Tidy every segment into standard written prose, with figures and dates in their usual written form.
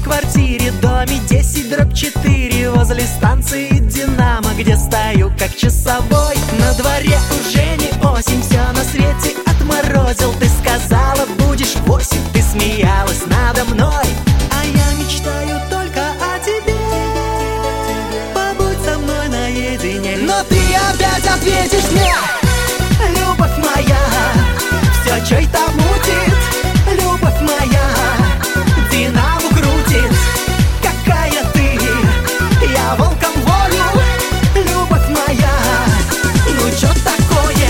квартире, доме 10/4, возле станции Динамо, где стою как часовой. На дворе уже не осень, все на свете отморозил. Ты сказала, будешь 8, ты смеялась надо мной. А я мечтаю только о тебе, побудь со мной наедине. Но ты опять ответишь мне: любовь моя, все чей-то мутит. Любовь моя, Динамо крутит. Какая ты, я волком волю. Любовь моя, ну чё такое?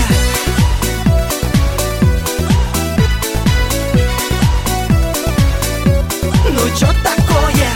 Ну чё такое?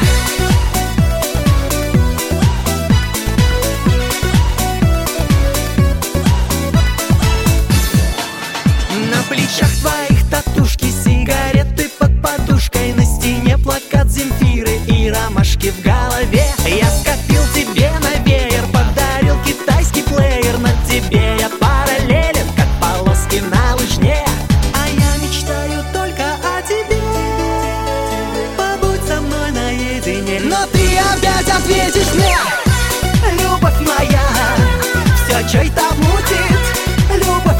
На плечах твоих татушки, сигареты под подушкой, на стене плакат Земфиры и ромашки в голове. Я скопил тебе на веер, подарил китайский плеер. На тебе я параллелен, как полоски на лыжне. А я мечтаю только о тебе, побудь со мной наедине. Но ты опять ответишь мне: любовь моя, все чей-то мутит. Любовь